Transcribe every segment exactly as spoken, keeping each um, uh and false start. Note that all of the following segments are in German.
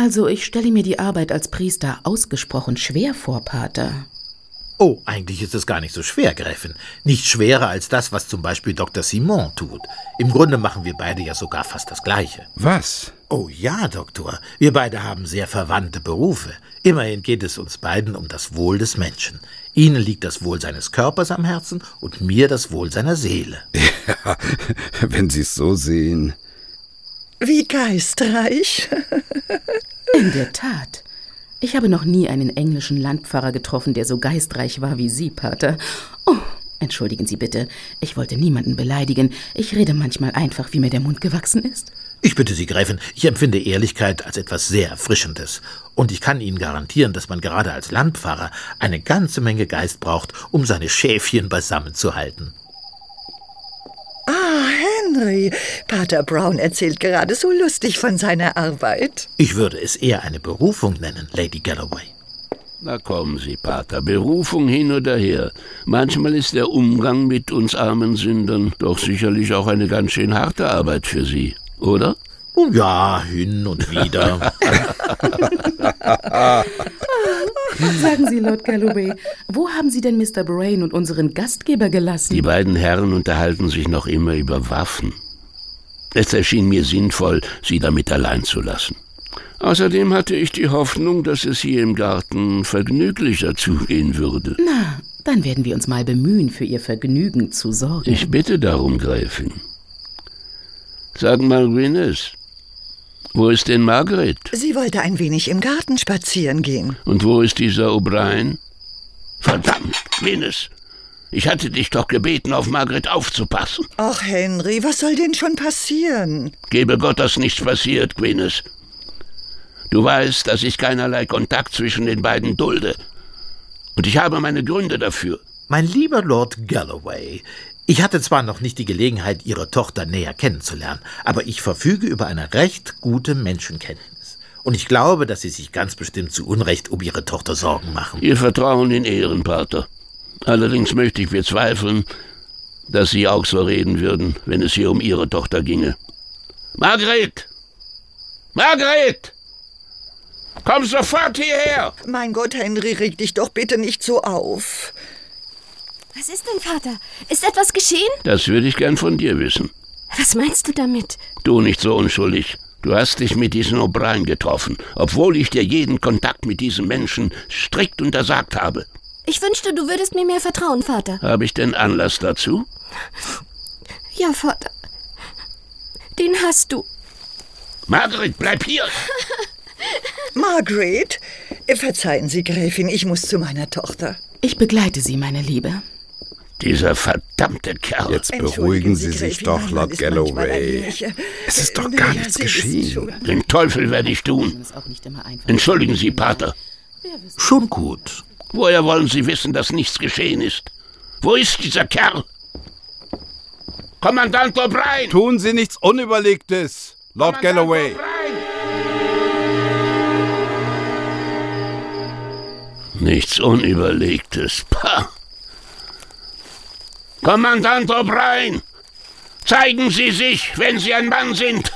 Also, ich stelle mir die Arbeit als Priester ausgesprochen schwer vor, Pater. Oh, eigentlich ist es gar nicht so schwer, Gräfin. Nicht schwerer als das, was zum Beispiel Doktor Simon tut. Im Grunde machen wir beide ja sogar fast das Gleiche. Was? Oh ja, Doktor. Wir beide haben sehr verwandte Berufe. Immerhin geht es uns beiden um das Wohl des Menschen. Ihnen liegt das Wohl seines Körpers am Herzen und mir das Wohl seiner Seele. Ja, wenn Sie es so sehen. Wie geistreich. In der Tat. Ich habe noch nie einen englischen Landpfarrer getroffen, der so geistreich war wie Sie, Pater. Oh, entschuldigen Sie bitte. Ich wollte niemanden beleidigen. Ich rede manchmal einfach, wie mir der Mund gewachsen ist. Ich bitte Sie, Gräfin, ich empfinde Ehrlichkeit als etwas sehr Erfrischendes. Und ich kann Ihnen garantieren, dass man gerade als Landpfarrer eine ganze Menge Geist braucht, um seine Schäfchen beisammen zu halten. Ah, Henry, Pater Brown erzählt gerade so lustig von seiner Arbeit. Ich würde es eher eine Berufung nennen, Lady Galloway. Na kommen Sie, Pater, Berufung hin oder her. Manchmal ist der Umgang mit uns armen Sündern doch sicherlich auch eine ganz schön harte Arbeit für Sie, oder? Oh ja, hin und wieder. Sagen Sie, Lord Galloway, wo haben Sie denn Mister Brain und unseren Gastgeber gelassen? Die beiden Herren unterhalten sich noch immer über Waffen. Es erschien mir sinnvoll, sie damit allein zu lassen. Außerdem hatte ich die Hoffnung, dass es hier im Garten vergnüglicher zugehen würde. Na, dann werden wir uns mal bemühen, für Ihr Vergnügen zu sorgen. Ich bitte darum, Gräfin. Sag mal, Gwyneth, wo ist denn Margaret? Sie wollte ein wenig im Garten spazieren gehen. Und wo ist dieser O'Brien? Verdammt, Gwyneth! Ich hatte dich doch gebeten, auf Margaret aufzupassen. Ach, Henry, was soll denn schon passieren? Gebe Gott, dass nichts passiert, Gwyneth. Du weißt, dass ich keinerlei Kontakt zwischen den beiden dulde. Und ich habe meine Gründe dafür. Mein lieber Lord Galloway, ich hatte zwar noch nicht die Gelegenheit, Ihre Tochter näher kennenzulernen, aber ich verfüge über eine recht gute Menschenkenntnis. Und ich glaube, dass Sie sich ganz bestimmt zu Unrecht um Ihre Tochter Sorgen machen. Ihr Vertrauen in Ehren, Pater. Allerdings möchte ich bezweifeln, dass Sie auch so reden würden, wenn es hier um Ihre Tochter ginge. Margaret! Margaret! Komm sofort hierher! Mein Gott, Henry, reg dich doch bitte nicht so auf. Was ist denn, Vater? Ist etwas geschehen? Das würde ich gern von dir wissen. Was meinst du damit? Du nicht so unschuldig. Du hast dich mit diesem O'Brien getroffen, obwohl ich dir jeden Kontakt mit diesem Menschen strikt untersagt habe. Ich wünschte, du würdest mir mehr vertrauen, Vater. Habe ich denn Anlass dazu? Ja, Vater. Den hast du. Margaret, bleib hier! Margaret, verzeihen Sie, Gräfin, ich muss zu meiner Tochter. Ich begleite Sie, meine Liebe. Dieser verdammte Kerl. Jetzt beruhigen Sie sich doch, Lord Galloway. Es ist doch gar nichts geschehen. Den Teufel werde ich tun. Entschuldigen Sie, Pater. Schon gut. Woher wollen Sie wissen, dass nichts geschehen ist? Wo ist dieser Kerl? Kommandant O'Brien! Tun Sie nichts Unüberlegtes, Lord Galloway. Nichts Unüberlegtes. Pah. Kommandant O'Brien! Zeigen Sie sich, wenn Sie ein Mann sind!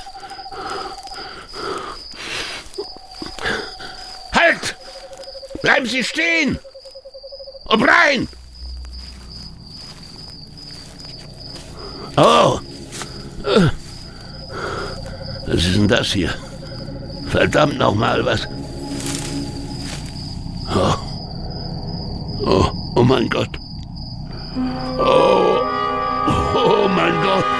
Halt! Bleiben Sie stehen! O'Brien! Oh! Was ist denn das hier? Verdammt nochmal, was? Oh. Oh, oh mein Gott. Oh, oh mein Gott.